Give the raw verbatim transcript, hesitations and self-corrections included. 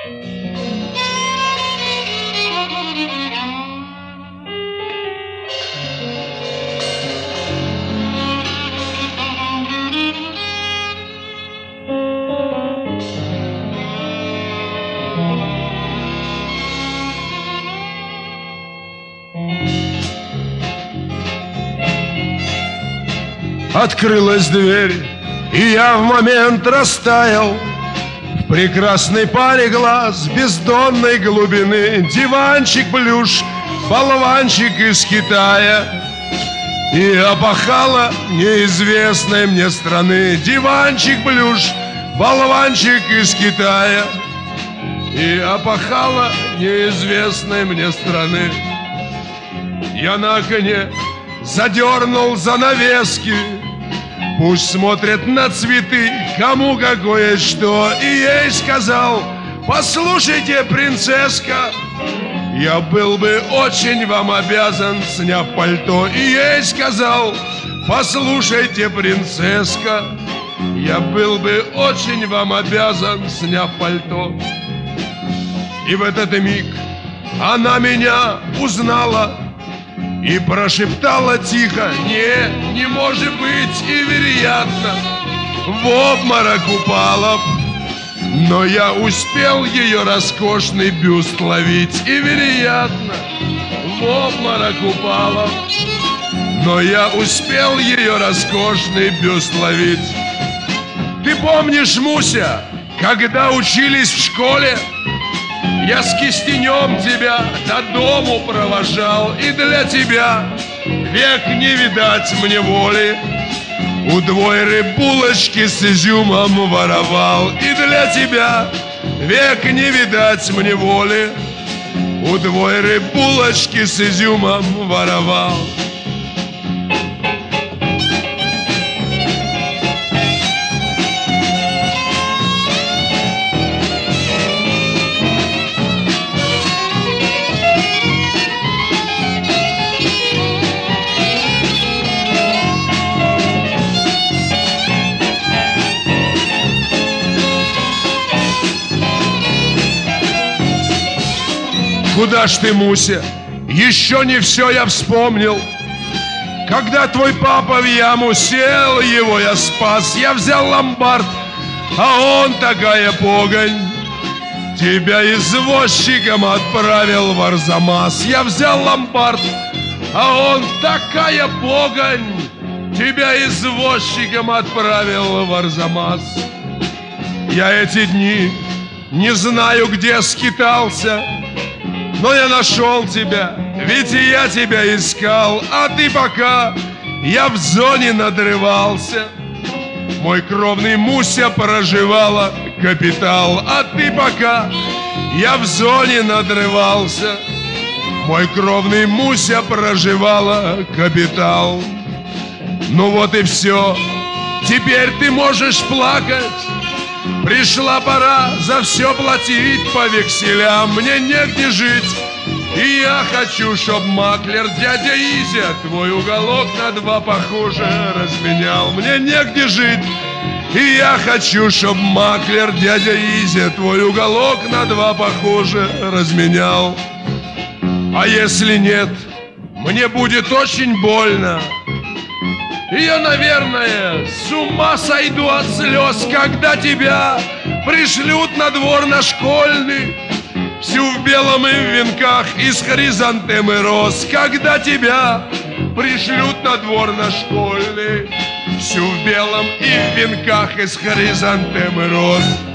Открылась дверь, и я в момент растаял в прекрасной паре глаз бездонной глубины. Диванчик плюш, болванчик из Китая, и опахала неизвестной мне страны. Диванчик плюш, болванчик из Китая, и опахала неизвестной мне страны. Я на коне задернул занавески, пусть смотрят на цветы, кому какое что. И ей сказал: послушайте, принцесска, я был бы очень вам обязан, сняв пальто. И ей сказал: послушайте, принцесска, я был бы очень вам обязан, сняв пальто. И в этот миг она меня узнала и прошептала тихо: не, не может быть, и вероятно в обморок упала. Но я успел ее роскошный бюст ловить, и вероятно в обморок упала. Но я успел ее роскошный бюст ловить. Ты помнишь, Муся, когда учились в школе, я с кистенем тебя до дому провожал, и для тебя век не видать мне воли. Удвоенные булочки с изюмом воровал, и для тебя век не видать мне воли. Удвоенные булочки с изюмом воровал. Куда ж ты, Муся? Еще не все я вспомнил. Когда твой папа в яму сел, его я спас. Я взял ломбард, а он такая погонь. Тебя извозчиком отправил в Арзамас. Я взял ломбард, а он такая погонь. Тебя извозчиком отправил в Арзамас. Я эти дни не знаю, где скитался, но я нашел тебя, ведь и я тебя искал. А ты пока я в зоне надрывался, мой кровный Муся проживала капитал. А ты пока я в зоне надрывался, мой кровный Муся проживала капитал. Ну вот и все, теперь ты можешь плакать. Пришла пора за все платить по векселям. Мне негде жить, и я хочу, чтоб маклер дядя Изя твой уголок на два похоже разменял. Мне негде жить, и я хочу, чтоб маклер дядя Изя твой уголок на два похоже разменял. А если нет, мне будет очень больно, и я, наверное, с ума сойду от слез, когда тебя пришлют на двор на школьный, всю в белом и в венках из хризантем и роз. Когда тебя пришлют на двор на школьный, всю в белом и в венках из хризантем и роз.